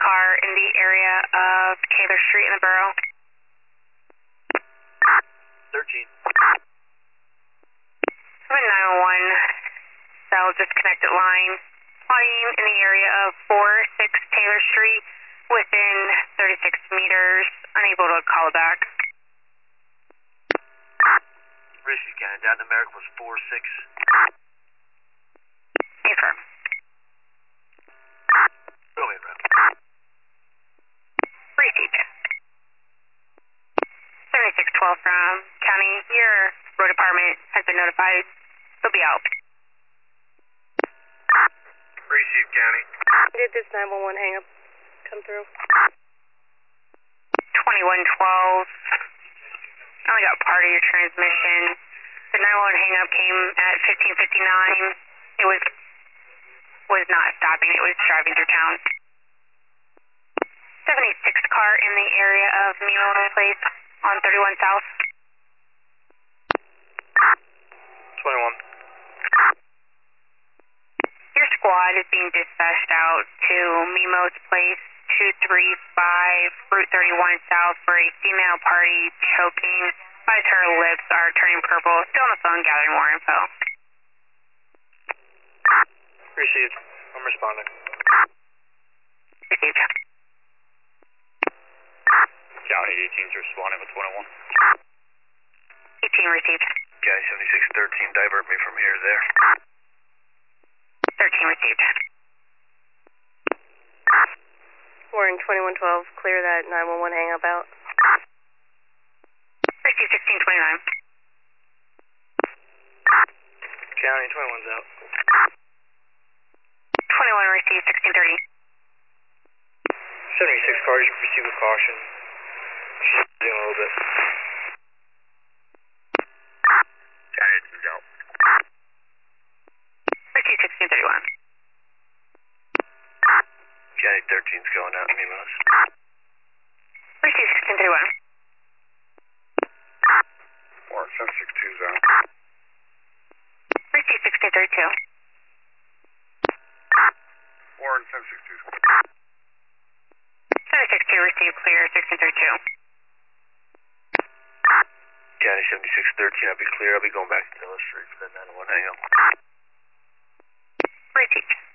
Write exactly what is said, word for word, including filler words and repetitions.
car in the area of Taylor Street in the borough. thirteen. I'm a nine one one cell disconnected line. Plotting in the area of four six Taylor Street within thirty-six meters. Unable to call back. Richie County, down to America was four six. Confirm. Go ahead, bro. Received. seventy-six twelve from County. Your road department has been notified. They'll be out. Received, County. Did this nine one one hang up come through? twenty-one twelve. I only got part of your transmission. The nine one one hang up came at fifteen fifty-nine. It was was not stopping. It was driving through town. seventy-six car in the area of Mimo Place on thirty-one South. twenty-one. Your squad is being dispatched out to Mimo's Place, two three five Route thirty-one South for a female party choking. As her lips are turning purple. Still on the phone gathering more info. Received. I'm responding. Received. County eighteen's responding with twenty-one. eighteen received. County seventy-six thirteen, divert me from here to there. thirteen received. Warning twenty-one twelve, clear that nine one one hang up out. Received sixteen twenty-nine. County twenty-one's out. twenty-one received sixteen thirty. seventy-six cars, you can proceed with caution. She's doing a little bit. County eighteen's out. Received sixteen thirty-one. County thirteen's going out, Mimos. Received sixteen thirty-one. Warren seven six two's out. Received sixteen thirty-two. Warren seven six two's out. seven six two received clear sixteen thirty-two. County seventy-six thirteen, I'll be clear. I'll be going back to Taylor Street for that nine one one hang up. Received.